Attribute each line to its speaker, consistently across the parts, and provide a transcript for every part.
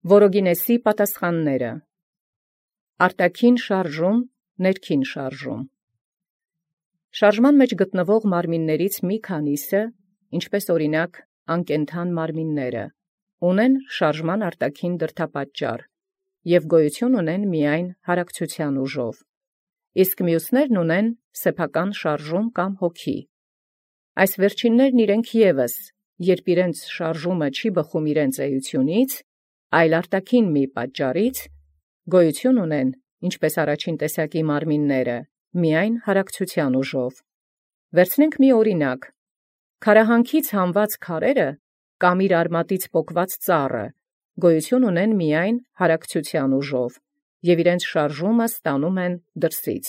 Speaker 1: Որոգինեսի պատասխանները։ Արտաքին շարժում, ներքին շարժում։ Շարժման մեջ գտնվող մարմիններից մի քանիսը, ինչպես օրինակ անկենդան մարմինները, ունեն շարժման արտաքին դրդապատճառ և գոյություն ունեն միայն հարակցության ուժով, իսկ մյուսներն ունեն սեփական շարժում կամ հոգի։ Այս վերջիններն իրենք ևս, երբ իրենց շարժումը չի բխում իրենց էությունից, այլ արտաքին մի պատճառից, գոյություն ունեն, ինչպես առաջին տեսակի մարմինները, միայն հարակցության ուժով։ Վերցնենք մի օրինակ. քարահանքից հանված քարերը կամ իր արմատից պոկված ծառը գոյություն ունեն միայն հարակցության ուժով և իրենց շարժումը ստանում են դրսից։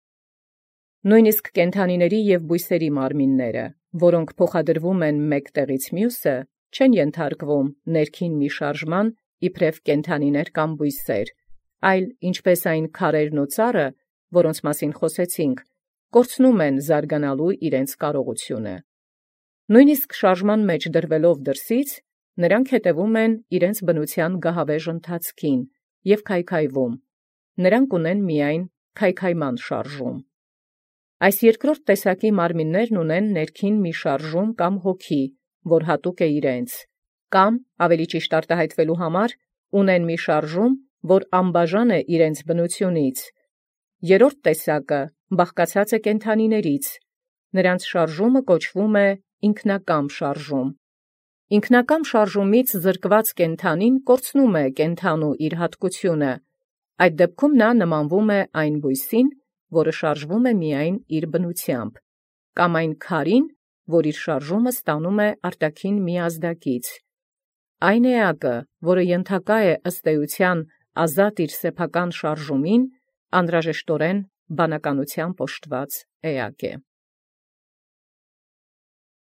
Speaker 1: Նույնիսկ կենդանիների և բույսերի մարմինները, որոնք փոխադրվում են մեկ տեղից մյուսը, չեն ենթարկվում ներքին մի շարժման, իբրև կենդանիներ կամ բույսեր, այլ ինչպես այն քարերն ու ծառը, որոնց մասին խոսեցինք, կորցնում են զարգանալու իրենց կարողությունը։ Նույնիսկ շարժման մեջ դրվելով դրսից, նրանք հետևում են իրենց բնության գահավեժ ընթացքին և քայքայվում, նրանք ունեն միայն քայքայման շարժում։ Այս երկրորդ տեսակի մարմիններն ունեն ներքին մի շարժում կամ հոգի, որ հատուկ է իրենց, կամ, ավելի ճիշտ արտահայտվելու համար, ունեն մի շարժում, որ անբաժան է իրենց բնությունից։ Երրորդ տեսակը բաղկացած է կենդանիներից, նրանց շարժումը կոչվում է ինքնակամ շարժում։ Ինքնակամ շարժումից զրկված կենդանին կորցնում է կենդանու իր հատկությունը, այդ դեպքում նա նմանվում է այն բույսին, որը շարժվում է միայն իր բնությամբ, կամ այն քարին, որ իր շարժումը ստանում է արտաքին մի ազդակից։ Այն էակը, որը ենթակա է ըստ էության ազատ իր սեփական շարժումին, անհրաժեշտորեն բանականությամբ օժտված էակ է։